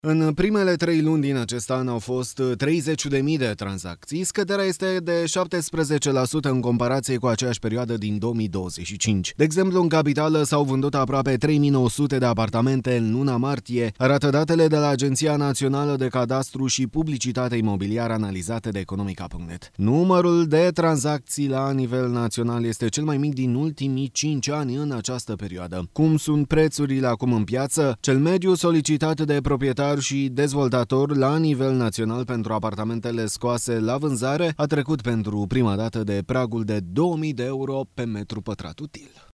În primele 3 luni din acest an au fost 30.000 de tranzacții, scăderea este de 17% în comparație cu aceeași perioadă din 2025. De exemplu, în capitală s-au vândut aproape 3.900 de apartamente în luna martie, arată datele de la Agenția Națională de Cadastru și Publicitate Imobiliară analizate de Economica.net. Numărul de tranzacții la nivel național este cel mai mic din ultimii 5 ani în această perioadă. Cum sunt prețurile acum în piață? Cel mediu solicitat de proprietari și dezvoltatori la nivel național pentru apartamentele scoase la vânzare a trecut pentru prima dată de pragul de 2.000 de euro pe metru pătrat util.